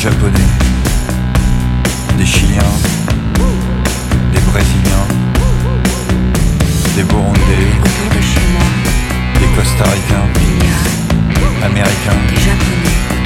Japonais, des Chiliens, des Brésiliens, des Burundais, autour de chez moi, des Costa-Ricains, il y a Américains, des Japonais,